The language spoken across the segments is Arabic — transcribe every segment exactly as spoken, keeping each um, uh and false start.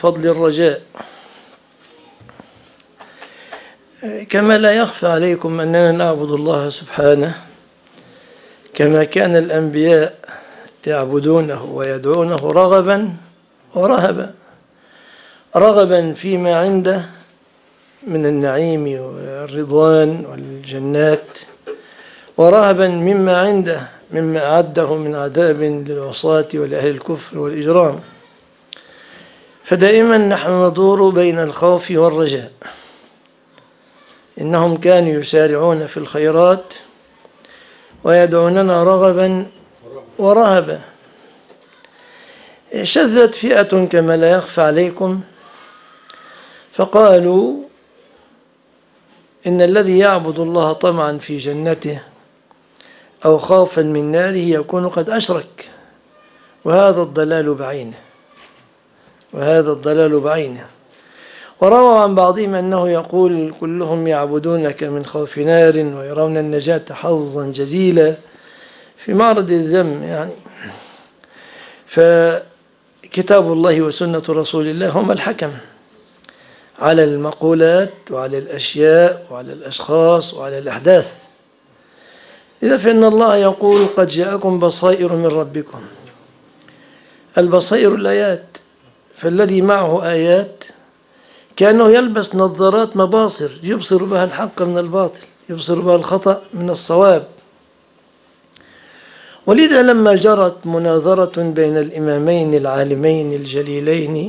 فضل الرجاء. كما لا يخفى عليكم أننا نعبد الله سبحانه كما كان الأنبياء يعبدونه ويدعونه رغبا ورهبا، رغبا فيما عنده من النعيم والرضوان والجنات، ورهبا مما عنده مما أعده من عذاب للعصاة ولأهل الكفر والإجرام. فدائما نحن ندور بين الخوف والرجاء. إنهم كانوا يسارعون في الخيرات ويدعوننا رغبا ورهبا. شذت فئة كما لا يخفى عليكم فقالوا إن الذي يعبد الله طمعا في جنته أو خوفا من ناره يكون قد أشرك، وهذا الضلال بعينه وهذا الضلال بعينه. وروى عن بعضهم أنه يقول كلهم يعبدونك من خوف نار ويرون النجاة حظا جزيلا في معرض الذم. يعني فكتاب الله وسنة رسول الله هما الحكم على المقولات وعلى الأشياء وعلى الأشخاص وعلى الأحداث. إذا فإن الله يقول قد جاءكم بصائر من ربكم. البصائر الآيات، فالذي معه آيات كأنه يلبس نظارات مباصر يبصر بها الحق من الباطل، يبصر بها الخطأ من الصواب. ولذا لما جرت مناظرة بين الإمامين العالمين الجليلين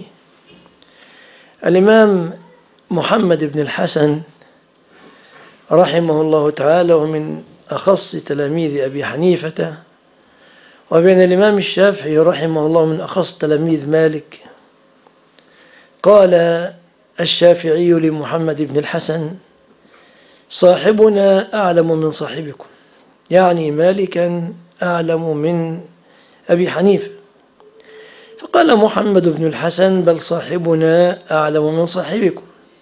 الإمام محمد بن الحسن رحمه الله تعالى ومن أخص تلاميذ أبي حنيفة، وبين الإمام الشافعي رحمه الله من أخص تلاميذ مالك، قال الشافعي لمحمد بن الحسن صاحبنا أعلم من صاحبكم، يعني مالكا أعلم من أبي حنيفة. فقال محمد بن الحسن بل صاحبنا أعلم من صاحبكم.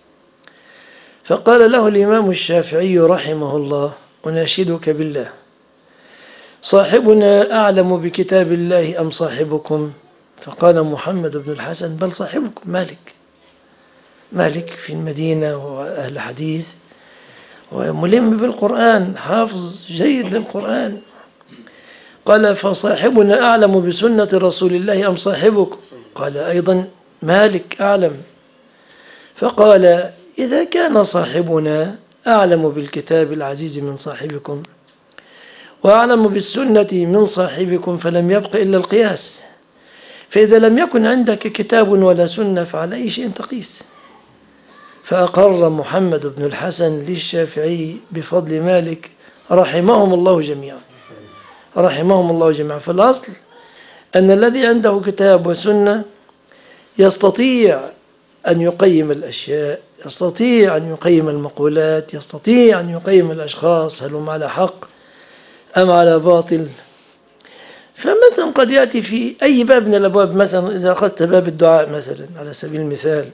فقال له الإمام الشافعي رحمه الله أناشدك بالله صاحبنا أعلم بكتاب الله أم صاحبكم؟ فقال محمد بن الحسن بل صاحبكم مالك. مالك في المدينة وأهل حديث وملم بالقرآن، حافظ جيد للقرآن. قال فصاحبنا أعلم بسنة رسول الله أم صاحبكم؟ قال أيضا مالك أعلم. فقال إذا كان صاحبنا أعلم بالكتاب العزيز من صاحبكم وأعلم بالسنة من صاحبكم فلم يبق إلا القياس، فإذا لم يكن عندك كتاب ولا سنة فعلى أي شيء تقيس. فأقر محمد بن الحسن للشافعي بفضل مالك رحمهم الله جميعا رحمهم الله جميعا. فالأصل أن الذي عنده كتاب وسنة يستطيع أن يقيم الأشياء، يستطيع أن يقيم المقولات، يستطيع أن يقيم الأشخاص هل هم على حق أم على باطل. فمثلا قد يأتي في أي باب من الأبواب، مثلا إذا أخذت باب الدعاء مثلا على سبيل المثال،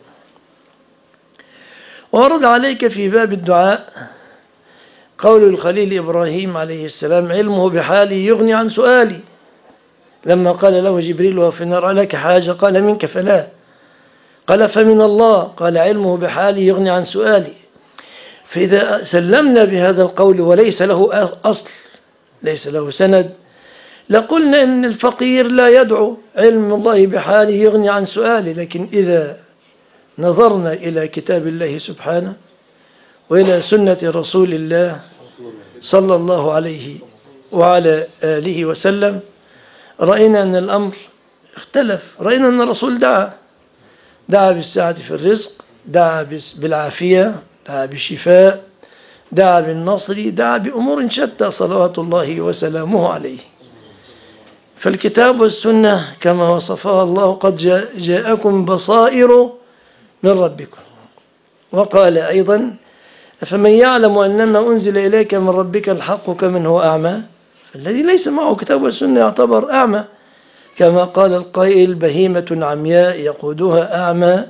ورد عليك في باب الدعاء قول الخليل إبراهيم عليه السلام علمه بحالي يغني عن سؤالي، لما قال له جبريل وفي النار ألك حاجة؟ قال منك فلا. قال فمن الله؟ قال علمه بحالي يغني عن سؤالي. فإذا سلمنا بهذا القول وليس له أصل ليس له سند لقلنا إن الفقير لا يدعو علم الله بحاله يغني عن سؤالي. لكن إذا نظرنا إلى كتاب الله سبحانه وإلى سنة رسول الله صلى الله عليه وعلى آله وسلم رأينا أن الأمر اختلف. رأينا أن الرسول دعا دعا بالسعة في الرزق، دعا بالعافية، دعا بالشفاء، دعا بالنصر، دعا بأمور شتى صلوات الله وسلامه عليه. فالكتاب والسنة كما وصفها الله قد جاء جاءكم بصائر من ربكم. وقال أيضا فمن يعلم أنما أنزل إليك من ربك الحق كمن هو أعمى، فالذي ليس معه كتاب والسنة يعتبر أعمى، كما قال القائل بهيمة عمياء يقودها أعمى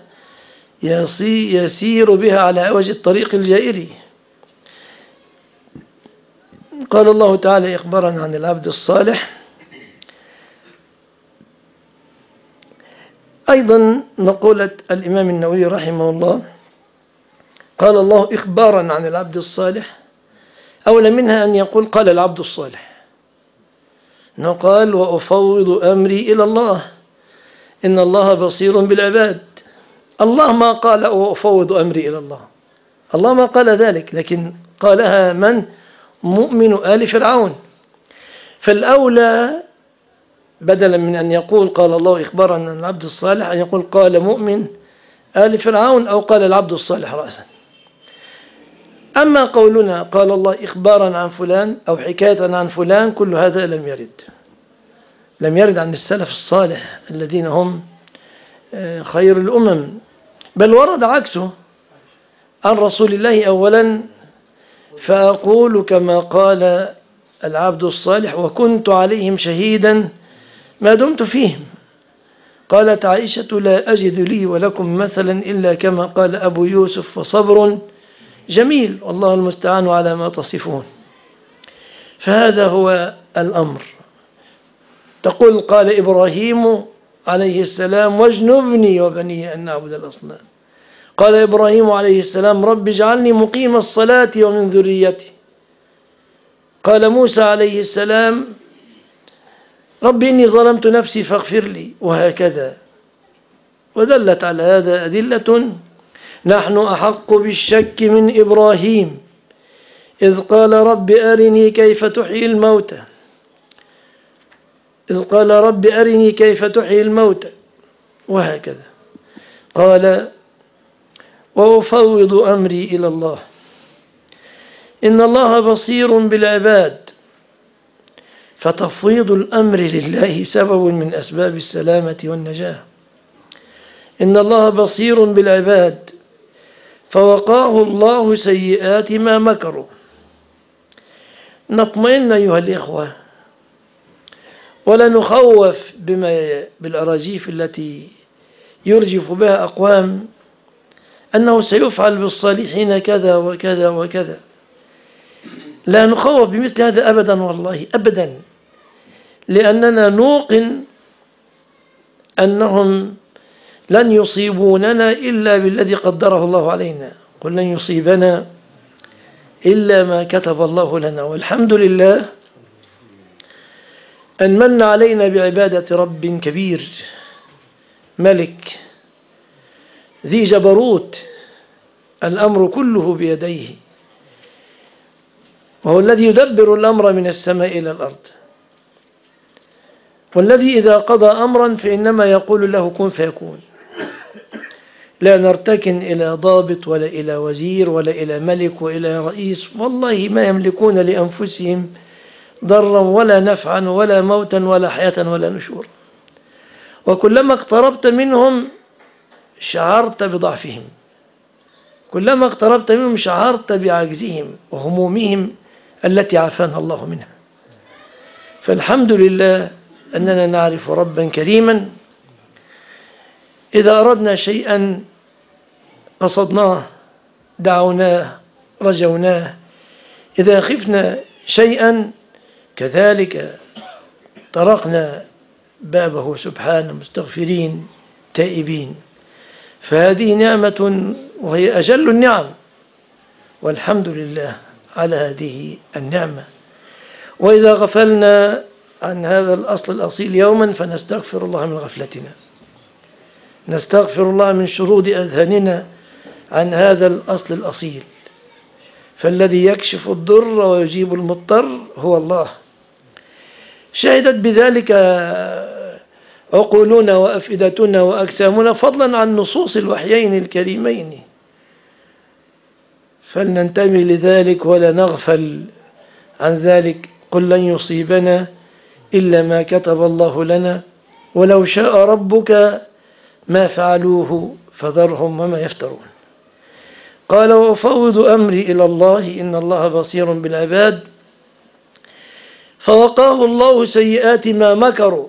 يسير بها على عوج الطريق الجائري. قال الله تعالى إخبارا عن العبد الصالح أيضا مقولة الإمام النووي رحمه الله: قال الله إخبارا عن العبد الصالح، أولى منها أن يقول قال العبد الصالح، أنه قال: وأفوض أمري إلى الله إن الله بصير بالعباد. الله ما قال وأفوض أمري إلى الله، الله ما قال ذلك، لكن قالها من؟ مؤمن آل فرعون. فالأولى بدلا من أن يقول قال الله إخبارا عن العبد الصالح أن يقول قال مؤمن آل فرعون أو قال العبد الصالح رأسا. أما قولنا قال الله إخبارا عن فلان أو حكاية عن فلان، كل هذا لم يرد لم يرد عن السلف الصالح الذين هم خير الأمم، بل ورد عكسه عن رسول الله أولا: فأقول كما قال العبد الصالح وكنت عليهم شهيدا ما دمت فيهم. قالت عائشة: لا أجد لي ولكم مثلا إلا كما قال أبو يوسف وصبر جميل والله المستعان على ما تصفون. فهذا هو الأمر. تقول قال إبراهيم عليه السلام: واجنبني وبني أن نعبد الأصنام. قال إبراهيم عليه السلام: رب اجعلني مقيم الصلاة ومن ذريتي. قال موسى عليه السلام: رب إني ظلمت نفسي فاغفر لي، وهكذا. ودلت على هذا أدلة: نحن أحق بالشك من إبراهيم إذ قال رب أرني كيف تحيي الموتى إذ قال رب أرني كيف تحيي الموتى وهكذا. قال: وأفوض أمري إلى الله إن الله بصير بالعباد. فتفويض الأمر لله سبب من أسباب السلامة والنجاة. إن الله بصير بالعباد فوقاه الله سيئات ما مكروا. نطمئن أيها الإخوة ولا نخوف بما بالأراجيف التي يرجف بها أقوام أنه سيفعل بالصالحين كذا وكذا وكذا. لا نخوف بمثل هذا أبدا، والله أبدا، لأننا نوقن أنهم لن يصيبوننا إلا بالذي قدره الله علينا. قل لن يصيبنا إلا ما كتب الله لنا. والحمد لله أن من علينا بعبادة رب كبير ملك ذي جبروت، الأمر كله بيديه، وهو الذي يدبر الأمر من السماء إلى الأرض، والذي إذا قضى أمرا فإنما يقول له كن فيكون. لا نرتكن إلى ضابط ولا إلى وزير ولا إلى ملك وإلى رئيس، والله ما يملكون لأنفسهم ضرا ولا نفعا ولا موتا ولا حياة ولا نشور. وكلما اقتربت منهم شعرت بضعفهم، كلما اقتربت منهم شعرت بعجزهم وهمومهم التي عافانا الله منها. فالحمد لله أننا نعرف ربا كريما إذا أردنا شيئا قصدناه دعوناه رجوناه، إذا خفنا شيئا كذلك طرقنا بابه سبحانه مستغفرين تائبين. فهذه نعمة وهي أجل النعم، والحمد لله على هذه النعمة. وإذا غفلنا عن هذا الأصل الأصيل يوما فنستغفر الله من غفلتنا، نستغفر الله من شرود أذهاننا عن هذا الأصل الأصيل. فالذي يكشف الضر ويجيب المضطر هو الله. شهدت بذلك عقولنا وأفئدتنا وأجسامنا فضلا عن نصوص الوحيين الكريمين. فلننتبه لذلك ولا نغفل عن ذلك. قل لن يصيبنا إلا ما كتب الله لنا ولو شاء ربك ما فعلوه فذرهم وما يفترون. قال: وأفوض أمري إلى الله إن الله بصير بالعباد فوقاه الله سيئات ما مكروا.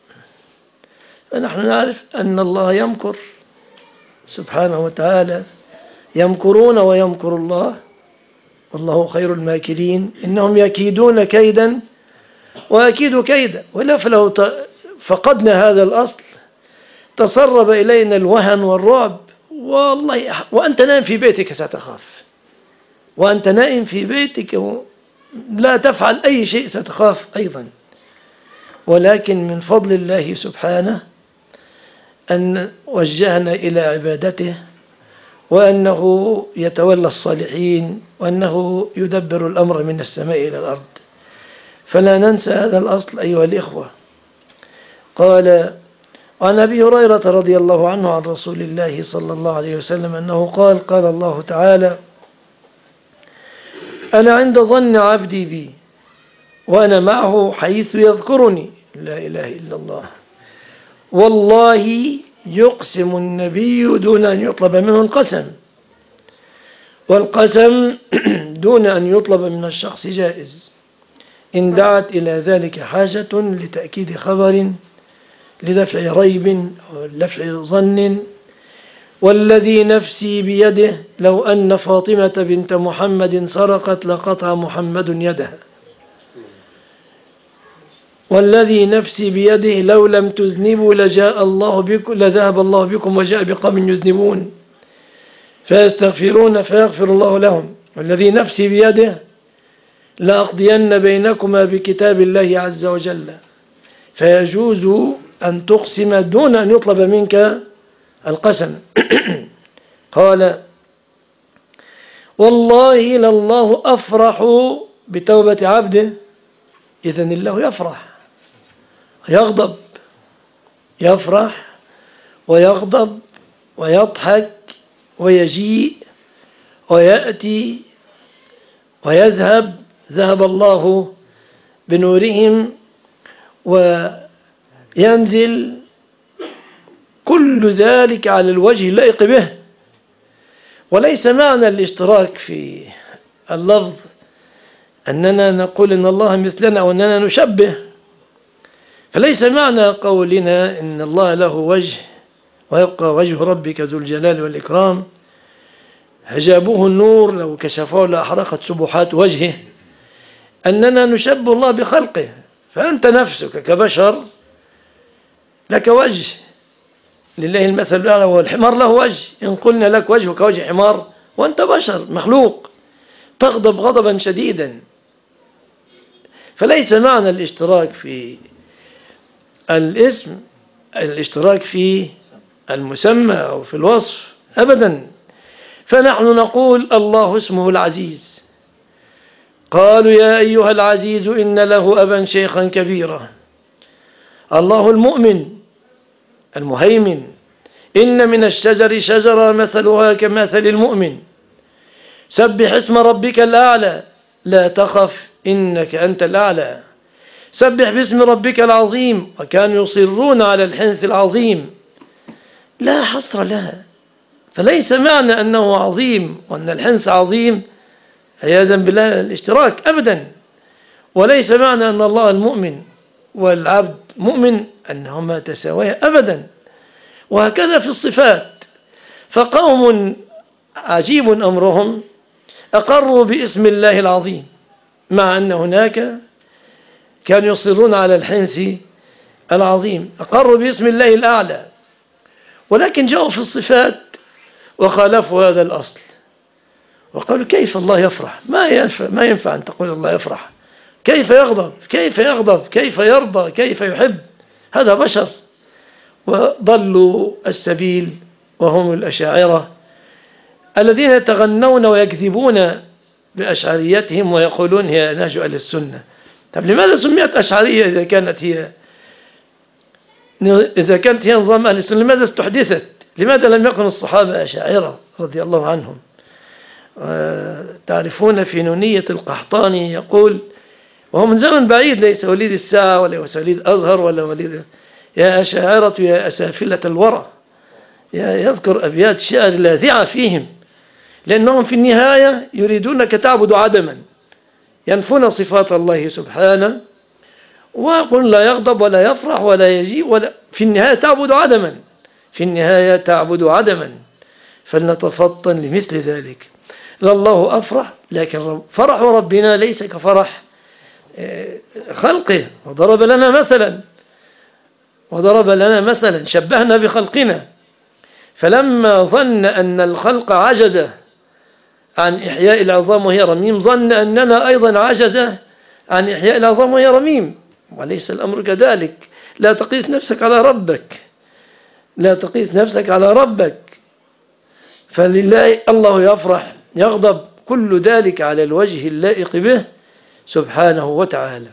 فنحن نعرف أن الله يمكر سبحانه وتعالى، يمكرون ويمكر الله والله خير الماكرين. إنهم يكيدون كيدا وأكيد كيدا. ولا فلو فقدنا هذا الأصل تسرب إلينا الوهن والرعب، والله وأنت نائم في بيتك ستخاف، وأنت نائم في بيتك لا تفعل أي شيء ستخاف أيضا. ولكن من فضل الله سبحانه أن وجهنا إلى عبادته، وأنه يتولى الصالحين، وأنه يدبر الأمر من السماء إلى الأرض. فلا ننسى هذا الأصل أيها الإخوة. قال عن أبي هريرة رضي الله عنه عن رسول الله صلى الله عليه وسلم أنه قال: قال الله تعالى: أنا عند ظن عبدي بي وأنا معه حيث يذكرني. لا إله إلا الله. والله يقسم النبي دون أن يطلب منه القسم، والقسم دون أن يطلب من الشخص جائز إن دعت إلى ذلك حاجة لتأكيد خبر، لدفع ريب أو لدفع ظن. والذي نفسي بيده لو أن فاطمة بنت محمد سرقت لقطع محمد يدها. والذي نفسي بيده لو لم تذنبوا لجاء الله بكم لذهب الله بكم وجاء بقوم يذنبون فيستغفرون فيغفر الله لهم. والذي نفسي بيده لأقضين بينكما بكتاب الله عز وجل. فيجوز أن تقسم دون أن يطلب منك القسم. قال: والله لله أفرح بتوبة عبده. إذن الله يفرح يغضب، يفرح ويغضب ويضحك ويجيء ويأتي ويذهب. ذهب الله بنورهم وينزل، كل ذلك على الوجه اللائق به. وليس معنى الاشتراك في اللفظ أننا نقول إن الله مثلنا أو أننا نشبه. فليس معنى قولنا إن الله له وجه ويبقى وجه ربك ذو الجلال والإكرام حجابه النور لو كشفه لأحرقت سبحات وجهه أننا نشبه الله بخلقه. فأنت نفسك كبشر لك وجه، لله المثل الأعلى، والحمار له وجه. إن قلنا لك وجه كوجه حمار وأنت بشر مخلوق تغضب غضبا شديدا. فليس معنى الاشتراك في الاسم الاشتراك في المسمى أو في الوصف أبدا. فنحن نقول الله اسمه العزيز. قالوا: يا أيها العزيز إن له أبا شيخا كبيرا. الله المؤمن المهيمن. إن من الشجر شجرة مثلها كمثل المؤمن. سبح اسم ربك الأعلى لا تخف إنك أنت الأعلى. سبح باسم ربك العظيم وكانوا يصرون على الحنث العظيم لا حصر لها. فليس معنى أنه عظيم وأن الحنث عظيم عياذا بالله الاشتراك أبدا. وليس معنى أن الله المؤمن والعبد مؤمن أنهما تساويا أبدا. وهكذا في الصفات. فقوم عجيب أمرهم أقروا باسم الله العظيم مع أن هناك كانوا يصرون على الحنث العظيم. أقروا باسم الله الأعلى، ولكن جاءوا في الصفات وخالفوا هذا الأصل وقالوا: كيف الله يفرح؟ ما ينفع, ما ينفع أن تقول الله يفرح. كيف يغضب؟ كيف يغضب؟ كيف يرضى؟ كيف يحب؟ هذا بشر. وضلوا السبيل وهم الأشاعرة الذين يتغنون ويكذبون بأشعريتهم ويقولون هي نهج أهل السنة. طب لماذا سميت أشعرية إذا كانت هي إذا كانت هي نظام أهل السنة؟ لماذا استحدثت؟ لماذا لم يكن الصحابة أشاعرة رضي الله عنهم؟ تعرفون في نونية القحطاني يقول، وهو من زمن بعيد، ليس وليد الساعة ولا وليد أزهر ولا وليد: يا أشاعرة يا أسافلة الورى. يذكر أبيات شعر لاذعة فيهم، لأنهم في النهاية يريدونك تعبد عدما، ينفون صفات الله سبحانه ويقول لا يغضب ولا يفرح ولا يجيء ولا في النهاية تعبد عدما في النهاية تعبد عدما. فلنتفطن لمثل ذلك. لله أفرح، لكن فرح ربنا ليس كفرح خلقه. وضرب لنا مثلا وضرب لنا مثلا شبهنا بخلقنا، فلما ظن أن الخلق عجز عن إحياء العظام وهي رميم ظن أننا أيضا عجز عن إحياء العظام وهي رميم، وليس الأمر كذلك. لا تقيس نفسك على ربك، لا تقيس نفسك على ربك، فلله الله يفرح يغضب، كل ذلك على الوجه اللائق به سبحانه وتعالى.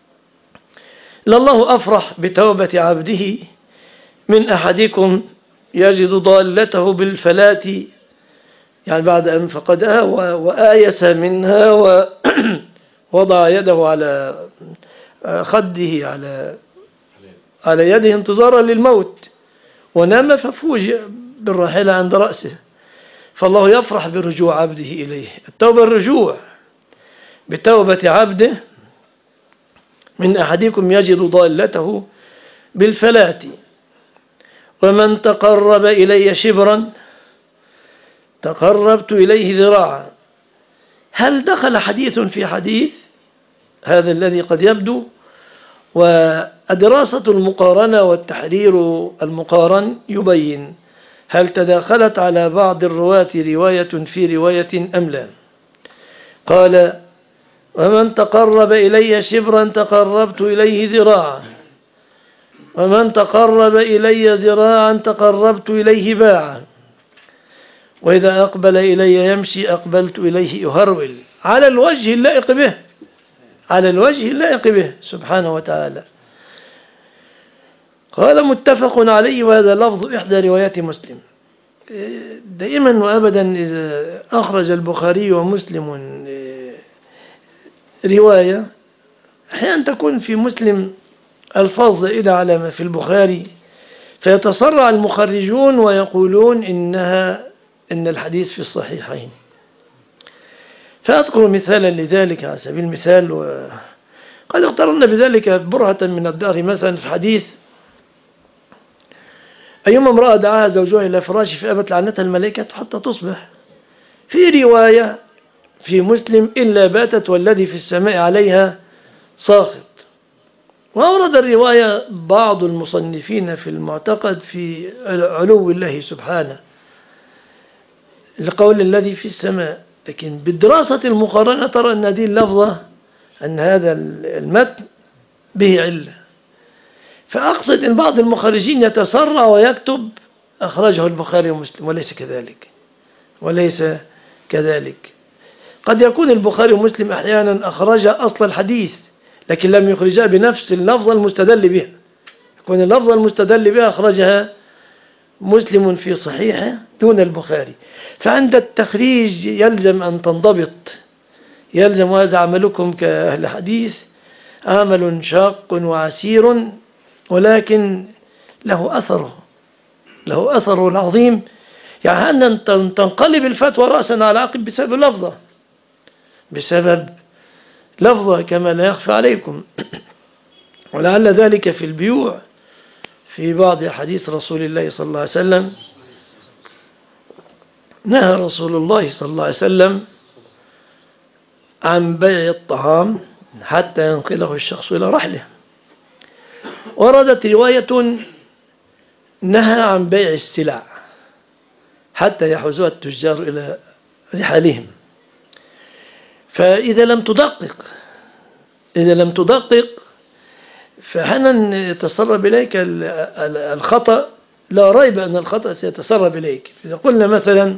لله أفرح بتوبة عبده من أحدكم يجد ضالته بالفلاة، يعني بعد أن فقدها وآيس منها ووضع يده على خده على على يده انتظارا للموت، ونام ففوجئ بالراحلة عند رأسه. فالله يفرح برجوع عبده إليه. التوبة الرجوع بتوبة عبده من أحدكم يجد ضالته بالفلاة. ومن تقرب إلي شبرا تقربت إليه ذراعا. هل دخل حديث في حديث؟ هذا الذي قد يبدو. ودراسة المقارنة والتحرير المقارن يبين هل تداخلت على بعض الرواة رواية في رواية أم لا. قال: ومن تقرب إلي شبرا تقربت إليه ذراعا، ومن تقرب إلي ذراعا تقربت إليه باعا، وإذا أقبل إلي يمشي أقبلت إليه يهرول، على الوجه اللائق به، على الوجه اللائق به سبحانه وتعالى. قال: متفق عليه، وهذا لفظ إحدى روايات مسلم. دائما وأبدا إذا أخرج البخاري ومسلم رواية، أحيانا تكون في مسلم ألفاظ زائدة على ما في البخاري، فيتسرع المخرجون ويقولون إنها إن الحديث في الصحيحين. فأذكر مثالا لذلك على سبيل المثال، وقد اقترنا بذلك برهة من الدهر، مثلا في حديث: أيما امرأة دعاها زوجها إلى فراشه فأبت لعنتها الملائكة حتى تصبح. في رواية في مسلم: إلا باتت والذي في السماء عليها ساخط. وأورد الرواية بعض المصنفين في المعتقد في علو الله سبحانه لقول الذي في السماء، لكن بالدراسة المقارنة ترى أن هذه اللفظة، أن هذا المتن به علة. فأقصد أن بعض المخرجين يتسرع ويكتب أخرجه البخاري ومسلم، وليس كذلك، وليس كذلك. قد يكون البخاري ومسلم أحيانا أخرج أصل الحديث لكن لم يخرجها بنفس اللفظة المستدل بها، يكون اللفظة المستدل بها أخرجها مسلم في صحيحه دون البخاري. فعند التخريج يلزم أن تنضبط، يلزم، وهذا عملكم كأهل حديث عمل شاق وعسير، ولكن له أثره، له أثره العظيم. يعني أن تنقلب الفتوى رأسا على عقب بسبب لفظة، بسبب لفظة كما لا يخفى عليكم. ولعل ذلك في البيوع في بعض حديث رسول الله صلى الله عليه وسلم. نهى رسول الله صلى الله عليه وسلم عن بيع الطعام حتى ينقله الشخص إلى رحله. وردت رواية نهى عن بيع السلع حتى يحوزها التجار إلى رحالهم. فإذا لم تدقق إذا لم تدقق فأحيانا يتسرب إليك الخطأ، لا ريب أن الخطأ سيتسرب إليك. إذا قلنا مثلا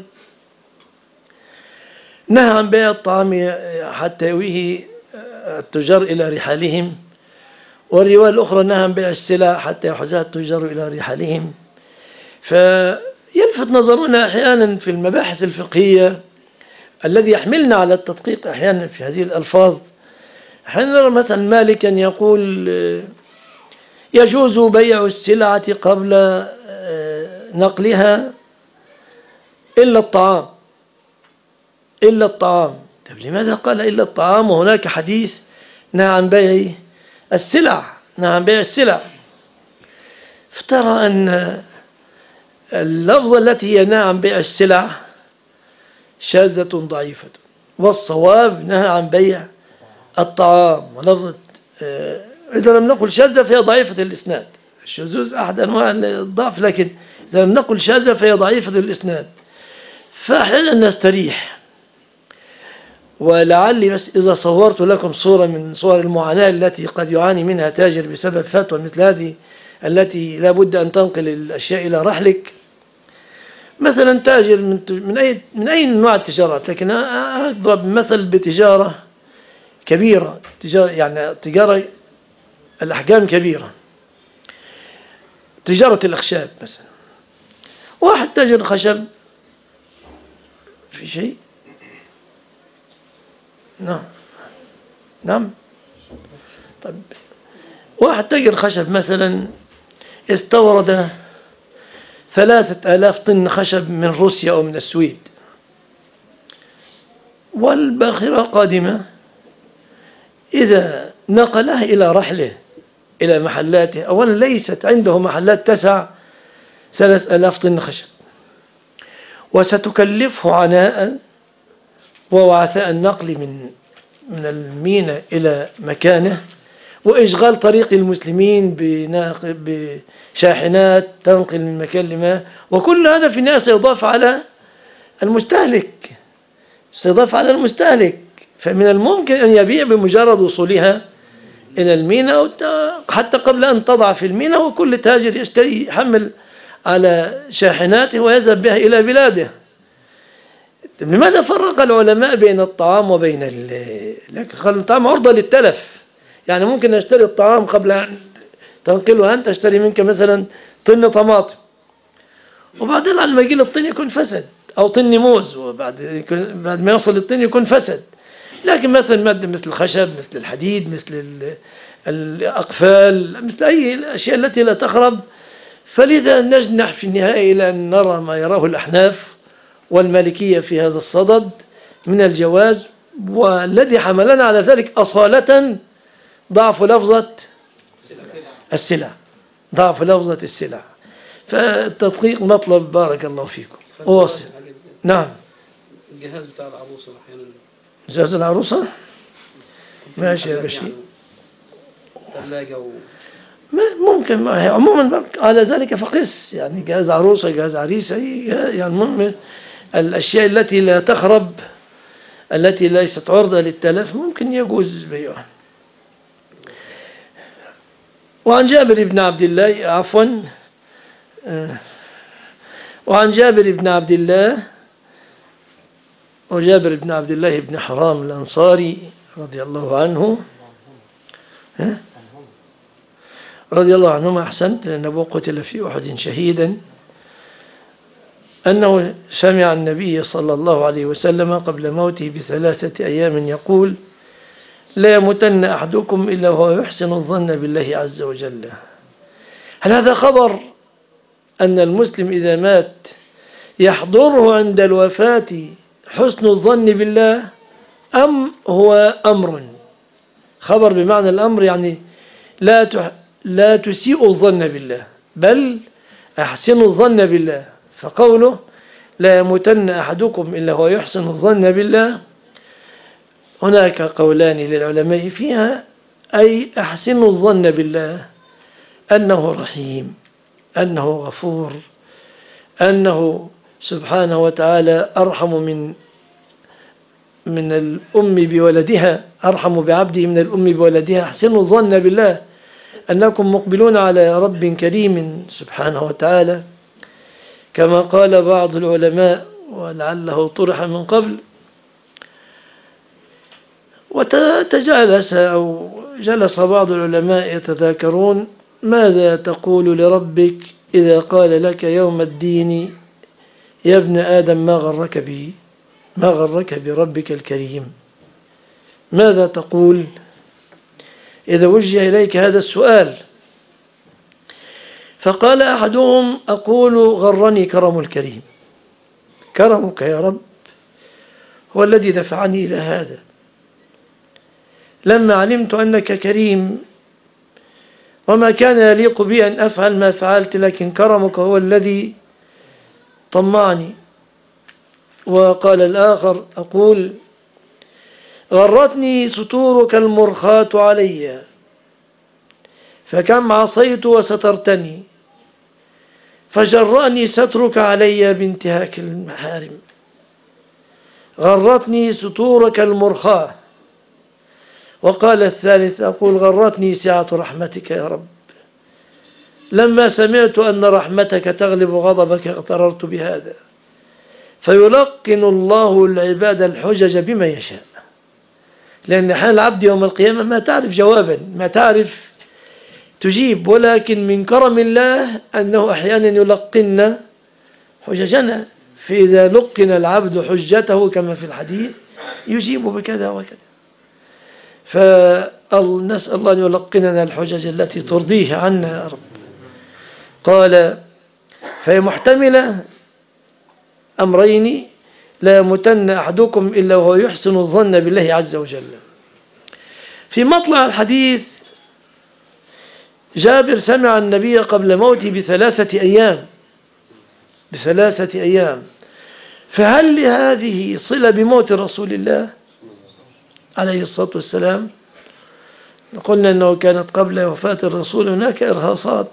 نهى عن بيع الطعام حتى يويه التجار إلى رحالهم، والرواية الأخرى نهى عن بيع السلع حتى يحوزها التجار إلى رحالهم. فيلفت نظرنا أحيانا في المباحث الفقهية الذي يحملنا على التدقيق أحيانا في هذه الألفاظ. أحيانا نرى مثلا مالكا يقول يجوز بيع السلعة قبل نقلها إلا الطعام، إلا الطعام. طيب لماذا قال إلا الطعام وهناك حديث نهى عن بيع السلع، نهى عن بيع السلع؟ فترى أن اللفظة التي هي نهى عن بيع السلع شاذة ضعيفة، والصواب نهى عن بيع الطعام. ولفظة إذا لم نقل شاذة فهي ضعيفة الإسناد، الشذوذ أحد أنواع الضعف، لكن إذا لم نقل شاذة فهي ضعيفة الإسناد. فأحيانا نستريح. ولعلي بس إذا صورت لكم صورة من صور المعاناة التي قد يعاني منها تاجر بسبب فتوى مثل هذه التي لا بد أن تنقل الأشياء إلى رحلك. مثلا تاجر من من أي من أي نوع التجارات، لكن أضرب مثل بتجارة كبيرة، تجارة يعني تجارة الأحجام كبيرة، تجارة الأخشاب مثلا. واحد تاجر خشب في شيء، نعم نعم طيب، واحد تاجر خشب مثلا استورد ثلاثة آلاف طن خشب من روسيا أو من السويد، والباخرة قادمة إذا نقلها إلى رحله إلى محلاته، أولا ليست عنده محلات تسع ثلاثة آلاف طن خشب، وستكلفه عناء ووعثاء النقل من من الميناء إلى مكانه، وإشغال طريق المسلمين بشاحنات تنقل من مكان لما، وكل هذا في النهاية سيضاف على المستهلك سيضاف على المستهلك. فمن الممكن أن يبيع بمجرد وصولها إلى الميناء حتى قبل أن تضع في الميناء، وكل تاجر يشتري يحمل على شاحناته ويذهب بها إلى بلاده. لماذا فرق العلماء بين الطعام وبين ال لكن خلوا الطعام عرضة للتلف؟ يعني ممكن أشتري الطعام قبل أن تنقله أنت، أشتري منك مثلا طن طماطم، وبعدين على ما يجي الطن يكون فسد، أو طن موز، وبعد بعد ما يوصل الطن يكون فسد. لكن مثلا مادة مثل الخشب، مثل الحديد، مثل الأقفال، مثل أي الأشياء التي لا تخرب، فلذا نجنح في النهاية إلى أن نرى ما يراه الأحناف والمالكية في هذا الصدد من الجواز. والذي حملنا على ذلك أصالة ضعف لفظة السلع ضعف لفظة السلع. فالتدقيق مطلب، بارك الله فيكم. واصل. نعم. الجهاز بتاع العروسة أحيانا، جهاز العروسة ماشي يا بشير، ثلاجة و... ممكن عموما على ذلك فقس، يعني جهاز عروسة، جهاز عريسة، يعني المهم الأشياء التي لا تخرب، التي ليست عرضة للتلف، ممكن يجوز بيعها. وعن جابر بن عبد الله عفوا وعن جابر بن عبد الله وجابر بن عبد الله بن حرام الأنصاري رضي الله عنه رضي الله عنهما، أحسنت، لأن أبوه قتل في أحد شهيدا، أنه سمع النبي صلى الله عليه وسلم قبل موته بثلاثة أيام يقول: لا يموتن أحدكم إلا وهو يحسن الظن بالله عز وجل. هل هذا خبر أن المسلم إذا مات يحضره عند الوفاة حسن الظن بالله، أم هو أمر خبر بمعنى الأمر، يعني لا تح لا تسيء الظن بالله بل أحسن الظن بالله؟ فقوله لا يموتن أحدكم إلا هو يحسن الظن بالله، هناك قولان للعلماء فيها، أي أحسن الظن بالله أنه رحيم، أنه غفور، أنه سبحانه وتعالى أرحم من من الأم بولدها، أرحم بعبده من الأم بولدها. أحسنوا الظن بالله أنكم مقبلون على رب كريم سبحانه وتعالى، كما قال بعض العلماء ولعله طرح من قبل: وتجالس أو جلس بعض العلماء يتذاكرون ماذا تقول لربك إذا قال لك يوم الدين يا ابن آدم ما غرك بي ما غرك بربك الكريم؟ ماذا تقول إذا وجه إليك هذا السؤال؟ فقال أحدهم: أقول غرني كرم الكريم، كرمك يا رب هو الذي دفعني إلى هذا، لما علمت أنك كريم وما كان يليق بي أن أفعل ما فعلت، لكن كرمك هو الذي طمعني. وقال الآخر: أقول غرتني ستورك المرخاة علي، فكم عصيت وسترتني فجرأني سترك علي بانتهاك المحارم، غرتني ستورك المرخاة. وقال الثالث أقول غرتني سعة رحمتك يا رب، لما سمعت أن رحمتك تغلب غضبك اغتررت بهذا. فيلقن الله العباد الحجج بما يشاء، لأن حال العبد يوم القيامة ما تعرف جوابا، ما تعرف تجيب، ولكن من كرم الله أنه أحيانا يلقن حججنا، فإذا لقن العبد حجته كما في الحديث يجيب بكذا وكذا. فنسأل الله أن يلقننا الحجج التي ترضيه عنا يا رب. قال فهي محتملة أمرين، لا يموتن أحدكم إلا وهو يحسن الظن بالله عز وجل. في مطلع الحديث جابر سمع النبي قبل موته بثلاثة أيام بثلاثة أيام فهل لهذه صلة بموت رسول الله عليه الصلاة والسلام؟ قلنا أنه كانت قبل وفاة الرسول هناك إرهاصات،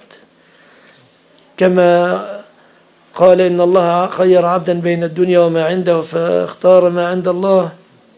كما قال إن الله خير عبدا بين الدنيا وما عنده فاختار ما عند الله.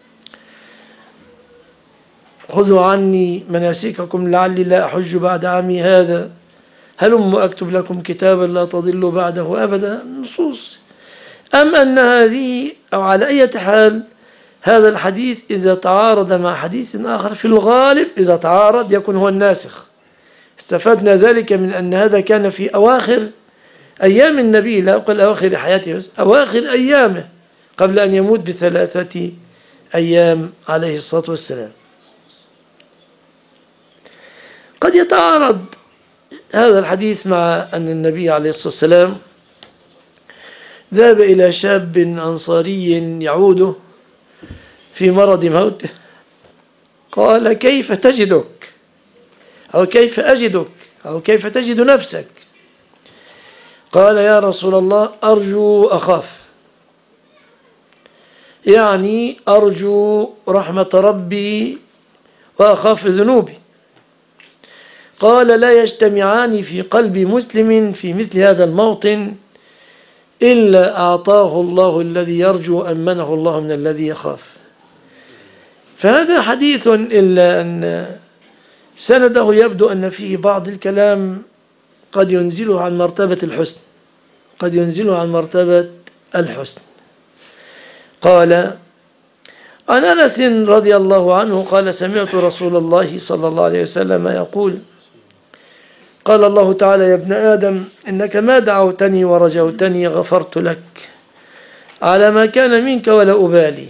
خذوا عني مناسككم لعلي لا أحج بعد عامي هذا، هلم أكتب لكم كتابا لا تضلوا بعده أبدا. نصوص. أم أن هذه أو على أي حال هذا الحديث إذا تعارض مع حديث آخر، في الغالب إذا تعارض يكون هو الناسخ. استفدنا ذلك من أن هذا كان في أواخر أيام النبي، لا أقول أواخر حياته، أواخر أيامه قبل أن يموت بثلاثة أيام عليه الصلاة والسلام. قد يتعارض هذا الحديث مع أن النبي عليه الصلاة والسلام ذهب إلى شاب أنصاري يعوده في مرض موته، قال كيف تجدك أو كيف أجدك أو كيف تجد نفسك؟ قال يا رسول الله أرجو أخاف، يعني أرجو رحمة ربي وأخاف ذنوبي. قال لا يجتمعان في قلب مسلم في مثل هذا الموطن إلا أعطاه الله الذي يرجو أمنه الله من الذي يخاف. فهذا حديث إلا أن سنده يبدو أن فيه بعض الكلام قد ينزله عن مرتبة الحسن قد ينزله عن مرتبة الحسن. قال عن أنس رضي الله عنه قال سمعت رسول الله صلى الله عليه وسلم يقول قال الله تعالى يا ابن آدم إنك ما دعوتني ورجوتني غفرت لك على ما كان منك ولا أبالي.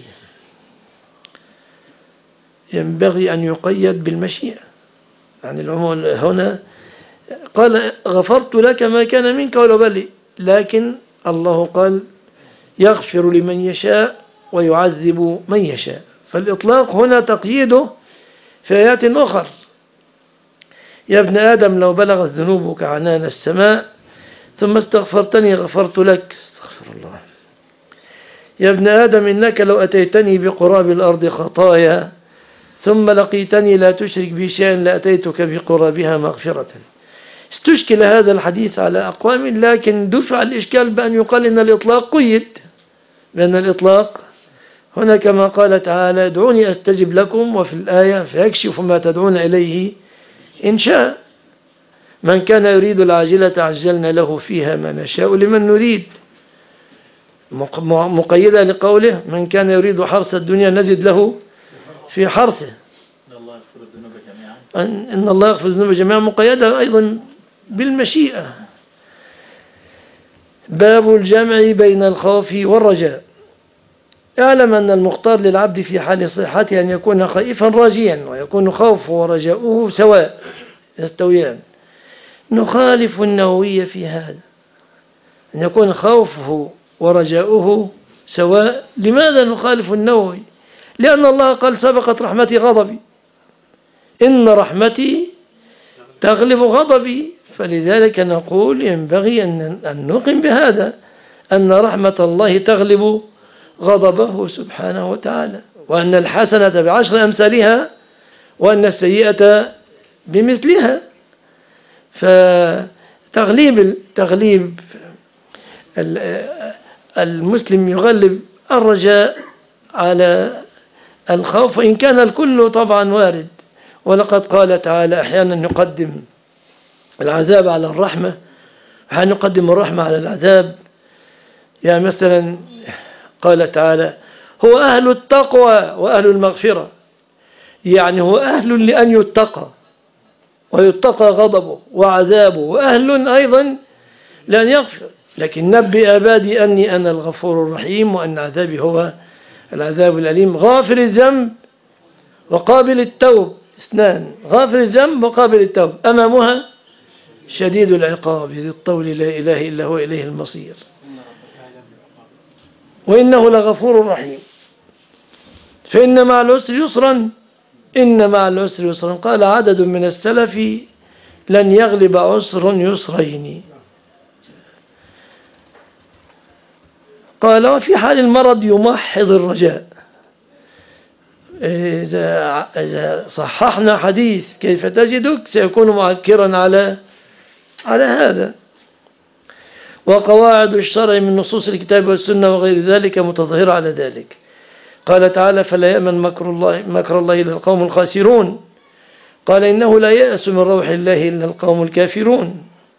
ينبغي أن يقيد بالمشيئة، يعني العموم هنا قال غفرت لك ما كان منك ولا أبالي، لكن الله قال يغفر لمن يشاء ويعذب من يشاء، فالإطلاق هنا تقييده في آيات أخرى. يا ابن آدم لو بلغت ذنوبك عنان السماء ثم استغفرتني غفرت لك، استغفر الله. يا ابن آدم إنك لو أتيتني بقراب الأرض خطايا ثم لقيتني لا تشرك بي شيئا لأتيتك بقرابها مغفرة. استشكل هذا الحديث على أقوام، لكن دفع الإشكال بأن يقال إن الإطلاق قيد، لأن الإطلاق هنا كما قال تعالى ادعوني أستجب لكم، وفي الآية فيكشف ما تدعون إليه إن شاء. من كان يريد العاجلة عجلنا له فيها ما نشاء لمن نريد، مقيدة لقوله من كان يريد حرث الدنيا نزد له في حرثه. إن الله يغفر الذنوب جميعا إن الله يغفر الذنوب جميعا مقيدة أيضا بالمشيئة. باب الجمع بين الخوف والرجاء. اعلم أن المختار للعبد في حال صحته أن يكون خائفا راجيا، ويكون خوفه ورجاؤه سواء يستويان. نخالف النووي في هذا، أن يكون خوفه ورجاؤه سواء. لماذا نخالف النووي؟ لأن الله قال سبقت رحمتي غضبي، إن رحمتي تغلب غضبي، فلذلك نقول ينبغي أن نقم بهذا، أن رحمة الله تغلب غضبه سبحانه وتعالى، وأن الحسنة بعشر أمثالها وأن السيئة بمثلها. فتغليب تغليب المسلم يغلب الرجاء على الخوف، وإن كان الكل طبعا وارد. ولقد قال تعالى أحيانا نقدم العذاب على الرحمة، أحيانا نقدم الرحمة على العذاب. يعني مثلا قال تعالى هو أهل التقوى وأهل المغفرة، يعني هو أهل لأن يتقى ويتقى غضبه وعذابه، وأهل أيضا لأن يغفر. لكن نبئ عبادي أني أنا الغفور الرحيم وأن عذابي هو العذاب الأليم. غافر الذنب وقابل التوب، اثنان، غافر الذنب وقابل التوب، أمامها شديد العقاب ذي الطول لا إله إلا هو إليه المصير، وإنه لغفور رحيم. فإن مع العسر يسرا، إن مع العسر يسرا. قال عدد من السلف لن يغلب عسر يسرين. قال وفي حال المرض يمحض الرجاء. إذا إذا صححنا حديث كيف تجدك سيكون معكرا على على هذا. وقواعد الشرع من نصوص الكتاب والسنة وغير ذلك متظاهرة على ذلك. قال تعالى فلا يأمن مكر الله مكر الله إلا القوم الخاسرون. قال إنه لا يأس من روح الله إلا القوم الكافرون.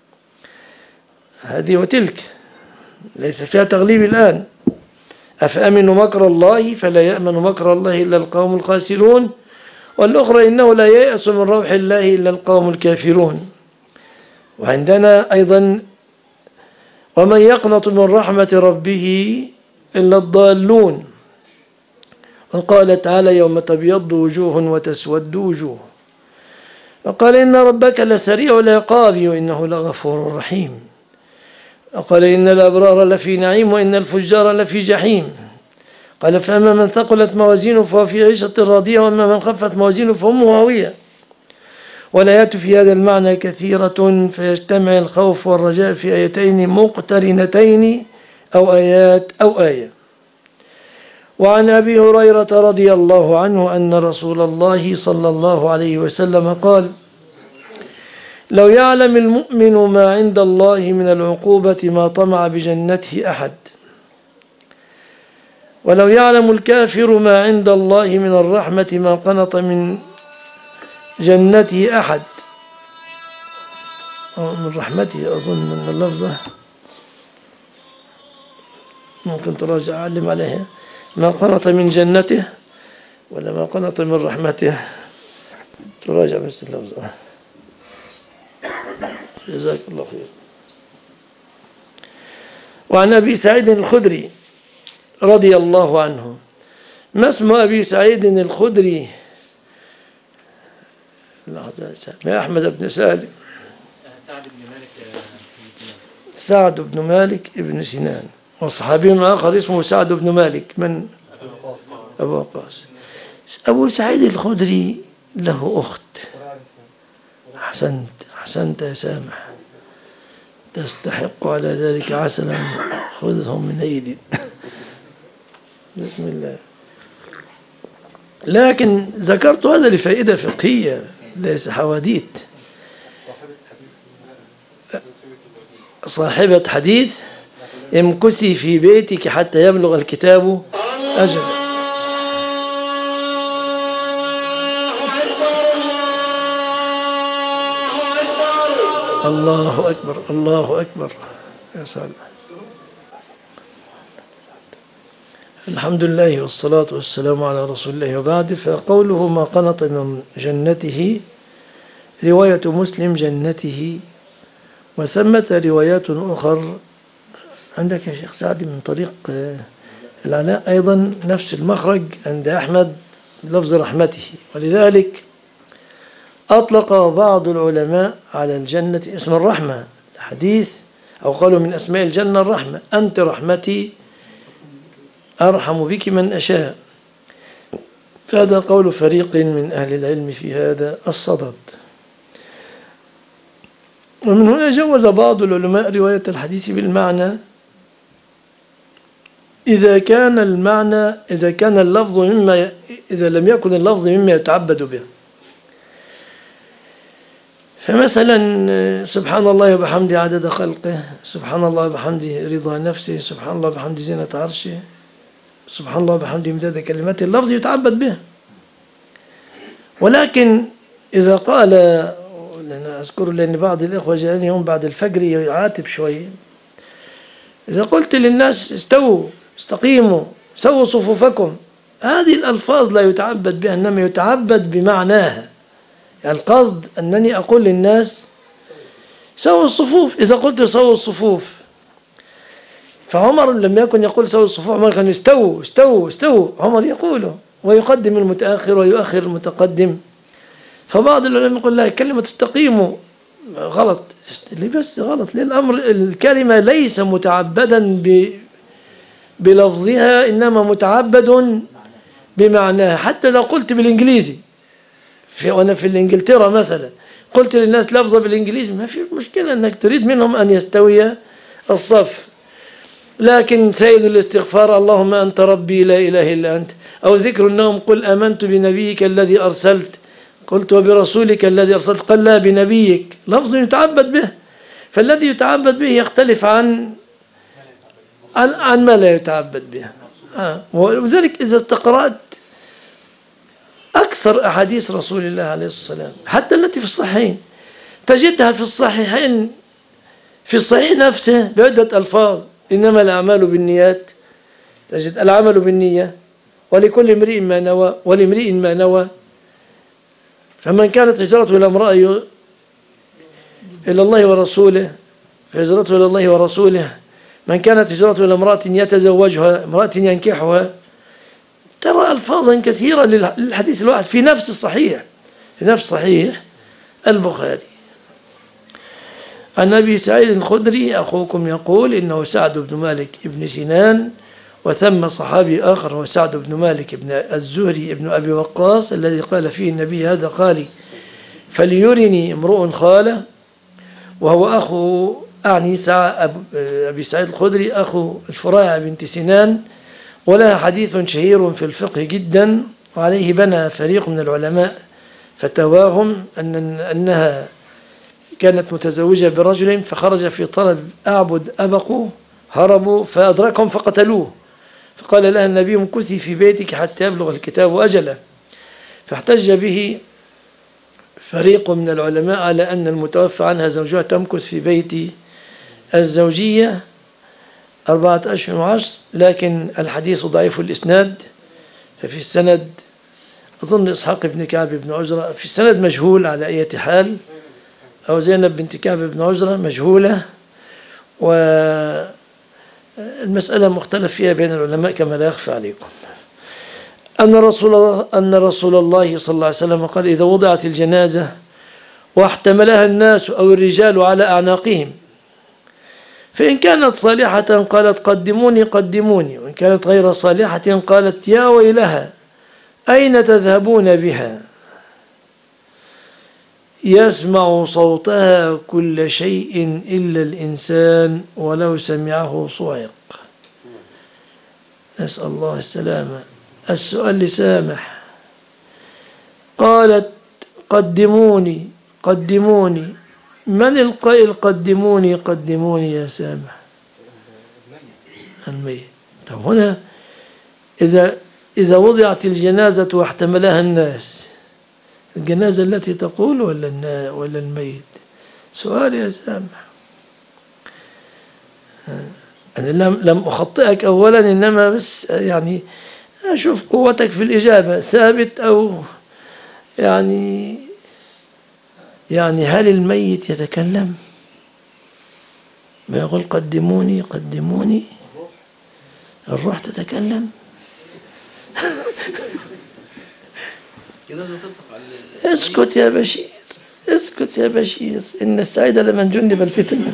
هذه وتلك ليس فيها تغليب الآن. أفأمنوا مكر الله فلا يأمن مكر الله إلا القوم الخاسرون. والأخرى إنه لا يأس من روح الله إلا القوم الكافرون. وعندنا أيضا ومن يقنط من رحمة ربه إلا الضالون. وقال تعالى يوم تبيض وجوه وتسود وجوه. وقال إن ربك لسريع العقاب وإنه لغفور رحيم. وقال إن الأبرار لفي نعيم وإن الفجار لفي جحيم. قال فأما من ثقلت موازينه فهو في عيشة راضية وأما من خفت موازينه فأمه هاوية. والآيات في هذا المعنى كثيرة، فيجتمع الخوف والرجاء في آيتين مقترنتين أو آيات أو آية. وعن أبي هريرة رضي الله عنه أن رسول الله صلى الله عليه وسلم قال لو يعلم المؤمن ما عند الله من العقوبة ما طمع بجنته أحد، ولو يعلم الكافر ما عند الله من الرحمة ما قنط من جنته أحد. من رحمته أظن أن اللفظة ممكن تراجع أعلم عليها. ما قنط من جنته ولا ما قنط من رحمته، تراجع بس اللفظة. جزاك الله خير. وعن أبي سعيد الخدري رضي الله عنه. ما اسم أبي سعيد الخدري؟ يا أحمد بن سالم. سعد بن مالك سعد بن مالك ابن سنان. وصحابي آخر اسمه سعد بن مالك من أبو وقاص. أبو سعيد الخدري له أخت. أحسنت أحسنت يا سامح، تستحق على ذلك عسلا خذهم من أيدي. بسم الله. لكن ذكرت هذا لفائدة فقهية ليس حواديت. صاحبة حديث امكثي في بيتك حتى يبلغ الكتاب أجل. الله أكبر الله أكبر يا سلام. الحمد لله والصلاة والسلام على رسول الله وبعد. فقوله ما قنط من جنته رواية مسلم جنته، وثمة روايات أخر عندك يا شيخ سعد من طريق العلاء أيضا نفس المخرج عند أحمد لفظ رحمته. ولذلك أطلق بعض العلماء على الجنة اسم الرحمة الحديث، أو قالوا من أسماء الجنة الرحمة، أنت رحمتي أرحم بك من أشاء. فهذا قول فريق من أهل العلم في هذا الصدد. ومن هنا جوز بعض العلماء رواية الحديث بالمعنى إذا كان المعنى إذا كان اللفظ مما إذا لم يكن اللفظ مما يتعبد به. فمثلا سبحان الله وبحمده عدد خلقه، سبحان الله وبحمده رضا نفسه، سبحان الله وبحمده زينة عرشه، سبحان الله وبحمده مداد كلماته، اللفظ يتعبد به. ولكن إذا قال، لأن أذكر لأن بعض الإخوة جاءني يوم بعد الفجر يعاتب شوي، إذا قلت للناس استووا استقيموا سووا صفوفكم، هذه الألفاظ لا يتعبد بها، إنما يتعبد بمعناها. يعني القصد أنني أقول للناس سووا الصفوف. إذا قلت سووا الصفوف، فعمر لم يكن يقول سووا الصفوف، عمر كان استووا استووا استووا، عمر يقوله ويقدم المتأخر ويؤخر المتقدم. فبعض العلماء يقول لا، كلمة استقيموا غلط. ليه بس غلط؟ لأن الأمر الكلمة ليس متعبدا ب بلفظها، إنما متعبد بمعناها. حتى لو قلت بالإنجليزي في وأنا في إنجلترا مثلا، قلت للناس لفظة بالإنجليزي، ما في مشكلة أنك تريد منهم أن يستوي الصف. لكن سيد الاستغفار اللهم أنت ربي لا إله إلا أنت، أو ذكر النوم قل آمنت بنبيك الذي أرسلت، قلت وبرسولك الذي أرسلت، قال لا بنبيك، لفظ يتعبد به. فالذي يتعبد به يختلف عن عن, عن ما لا يتعبد به. آه. وذلك إذا استقرأت أكثر أحاديث رسول الله عليه الصلاة والسلام حتى التي في الصحيحين، تجدها في الصحيحين في الصحيح نفسه بعدة ألفاظ: إنما الأعمال بالنيات، تجد العمل بالنية، ولكل امرئ ما نوى، ولامرئ ما نوى. فمن كانت هجرته إلى امرأة إلى الله ورسوله فهجرته إلى الله ورسوله، من كانت هجرته إلى امرأة يتزوجها، امرأة ينكحها. ترى ألفاظا كثيرة للحديث الواحد في نفس الصحيح في نفس صحيح البخاري. عن أبي سعيد الخدري أخوكم يقول إنه سعد بن مالك بن سنان، وثم صحابي آخر هو سعد بن مالك بن الزهري بن أبي وقاص الذي قال فيه النبي هذا خالي فليرني امرؤ خاله، وهو أخو أعني أبي سعيد الخدري أخو الفراع بنت سنان، ولها حديث شهير في الفقه جدا، وعليه بنى فريق من العلماء فتواهم أن أنها كانت متزوجة برجل فخرج في طلب أعبد أبقوا، هربوا فأدركهم فقتلوه، فقال لها النبي امكثي في بيتك حتى يبلغ الكتاب أجله. فاحتج به فريق من العلماء على أن المتوفى عنها زوجها تمكث في بيت الزوجية أربعة أشهر وعشر، لكن الحديث ضعيف الإسناد. ففي السند أظن إسحاق بن كعب بن عجرة، في السند مجهول على أي حال، أو زينب بنت كعب بن عجرة مجهولة، والمسألة مختلف فيها بين العلماء كما لا يخفى عليكم. أن رسول الله أن رسول الله صلى الله عليه وسلم قال: إذا وضعت الجنازة واحتملها الناس أو الرجال على أعناقهم، فإن كانت صالحة قالت قدموني قدموني، وإن كانت غير صالحة قالت يا ويلها أين تذهبون بها؟ يسمع صوتها كل شيء إلا الإنسان ولو سمعه صعق. نسأل الله السلامة. السؤال لسامح، قالت قدموني قدموني، من القائل قدموني قدموني يا سامح؟ الميت. طب هنا إذا إذا وضعت الجنازة واحتملها الناس، الجنازة التي تقول ولا ولا الميت؟ سؤال يا سامح. أنا لم لم أخطئك أولا، إنما بس يعني أشوف قوتك في الإجابة ثابت أو يعني يعني هل الميت يتكلم؟ ما يقول قدموني قدموني؟ الروح تتكلم؟ اسكت يا بشير، اسكت يا بشير، إن السعيد لمن جنب الفتن.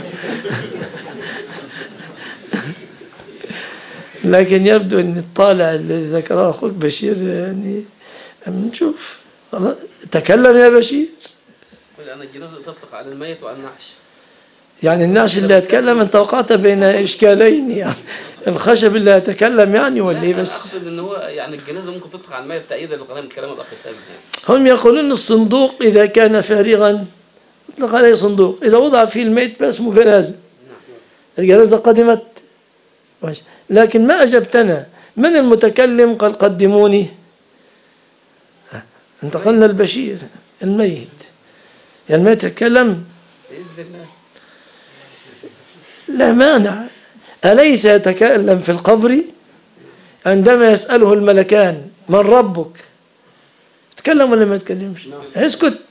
لكن يبدو أن الطالع الذي ذكره أخوك بشير يعني نشوف. تكلم يا بشير. لأن الجنازة تطلق على الميت وعلى النعش. يعني النعش اللي يتكلم، أنت وقعت بين إشكالين، يعني الخشب اللي يتكلم يعني ولا إيه؟ بس أقصد إن هو يعني الجنازة ممكن تطلق على الميت تأييدا لكلام الكلام الأخ سامح. يعني هم يقولون الصندوق إذا كان فارغا يطلق عليه صندوق. إذا وضع فيه الميت فاسمه جنازة، الجنازة قدمت. لكن ما أجبتنا، من المتكلم؟ قال قدموني. انتقلنا البشير الميت، يعني الميت يتكلم بإذن الله. لا مانع. أليس يتكلم في القبر عندما يسأله الملكان من ربك؟ يتكلم ولا ما يتكلمش؟ اسكت.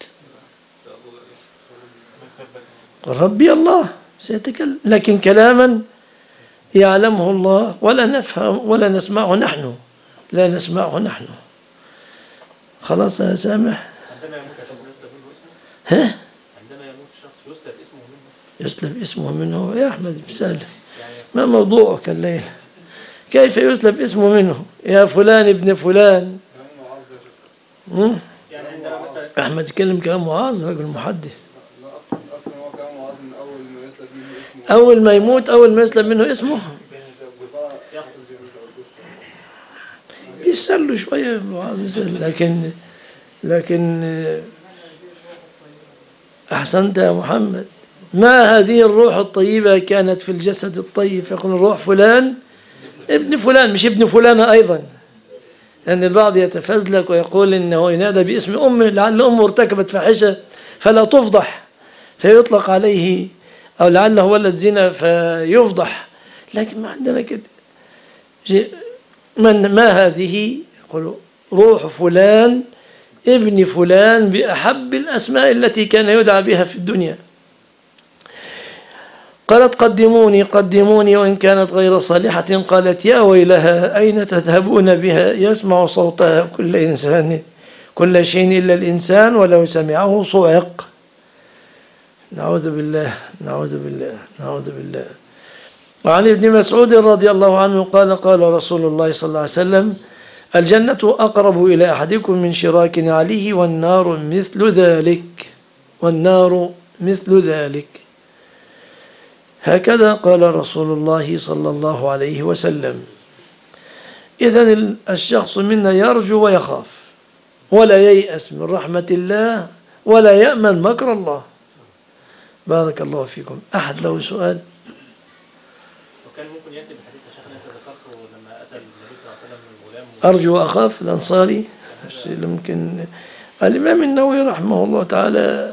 قل ربي الله، سيتكلم، لكن كلاما يعلمه الله ولا نفهم ولا نسمعه نحن، لا نسمعه نحن. خلاص يا سامح. عندما يموت يسلب منه اسمه؟ ها؟ عندما يموت شخص يسلب اسمه منه؟ يسلب اسمه منه يا أحمد بسالم، ما موضوعك الليلة؟ كيف يسلب اسمه منه؟ يا فلان ابن فلان. مم؟ يعني عندما مثلا أحمد يتكلم كلام معاذ، رجل محدث. اصلا هو كلام معاذ من اول ما يسلب منه اسمه، أول ما يموت، أول ما يسلب منه اسمه يسأله شوية معاذ يسأل. لكن لكن أحسنت يا محمد. ما هذه الروح الطيبة كانت في الجسد الطيب، فيقول الروح فلان ابن فلان، مش ابن فلانة أيضا. لأن يعني البعض يتفزلك ويقول إنه ينادى باسم أمه، لعل أمه ارتكبت فاحشة فلا تفضح فيطلق عليه، أو لعله ولد زنا فيفضح. لكن ما عندنا كده. من ما هذه؟ يقول روح فلان ابن فلان بأحب الأسماء التي كان يدعى بها في الدنيا. قالت قدموني قدموني وإن كانت غير صالحة. قالت يا ويلها أين تذهبون بها؟ يسمع صوتها كل إنسان، كل شيء إلا الإنسان، ولو سمعه صعق. نعوذ بالله نعوذ بالله نعوذ بالله. وعن ابن مسعود رضي الله عنه قال قال رسول الله صلى الله عليه وسلم الجنة أقرب إلى أحدكم من شراك عليه، والنار مثل ذلك، والنار مثل ذلك. هكذا قال رسول الله صلى الله عليه وسلم. إذن الشخص منا يرجو ويخاف ولا ييأس من رحمة الله ولا يأمن مكر الله. بارك الله فيكم. أحد له سؤال؟ وكان ممكن يأتي بحديث شيخنا أنت ذكرته لما أتى النبي صلى الله عليه وسلم الغلام أرجو وأخاف الأنصاري. يمكن الإمام النووي رحمه الله تعالى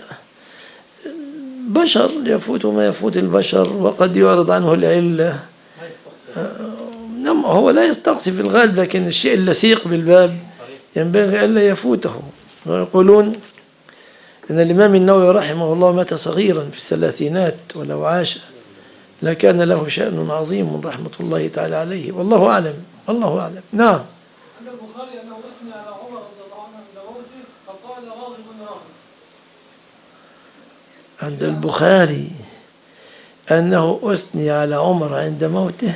بشر يفوت ما يفوت البشر، وقد يعرض عنه العلة. نعم هو لا يستقصي في الغالب، لكن الشيء اللصيق بالباب ينبغي ألا يفوته. ويقولون إن الإمام النووي رحمه الله مات صغيرا في الثلاثينات، ولو عاش لكان له شأن عظيم رحمة الله تعالى عليه، والله أعلم والله أعلم. نعم. عند البخاري أنه أثنى على عمر رضي الله عنه عند موته فقال راغب راغب. عند البخاري أنه أثني على عمر عند موته.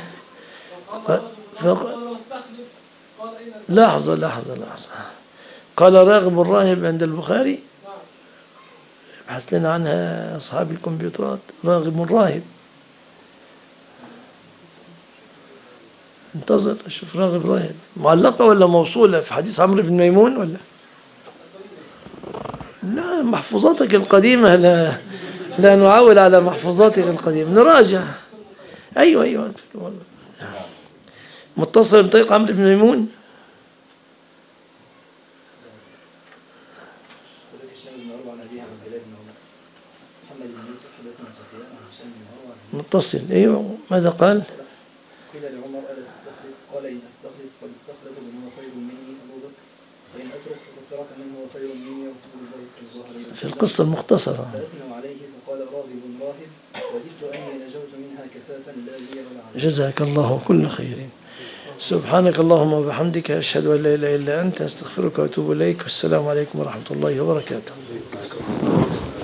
فقال لحظة لحظة لحظة قال راغب الراهب عند البخاري. ابحث لنا عنها أصحاب الكمبيوترات. راغب الراهب، انتظر اشوف راغب راهب معلقة ولا موصولة في حديث عمرو بن ميمون ولا لا؟ محفوظاتك القديمة لا لا نعول على محفوظاتك القديمة، نراجع. أيوة أيوة متصل بطريق عمرو بن ميمون. متصل أيوة. ماذا قال؟ قيل لعمر ألا تستخلف؟ قال إن أستخلف قد استخلف من هو خير مني أبو بكر، وإن أترك فقد ترك من هو خير مني رسول الله صلى الله عليه وسلم. في القصة المختصرة فأثنوا عليه فقال راغب راهب وددت أني نجوت منها كفافا لا لي ولا علي. جزاك الله كل خير. سبحانك اللهم وبحمدك أشهد أن لا إله إلا أنت أستغفرك وأتوب إليك، والسلام عليكم ورحمة الله وبركاته.